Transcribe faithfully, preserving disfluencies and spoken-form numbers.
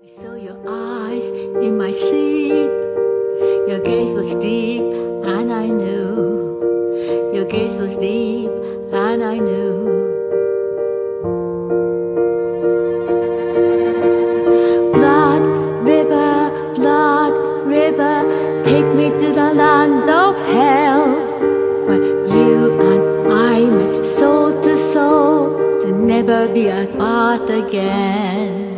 I saw your eyes in my sleep. Your gaze was deep, and I knew. Your gaze was deep, and I knew. Blood river, blood river, take me to the land of hell, where you and I met soul to soul, to never be apart again.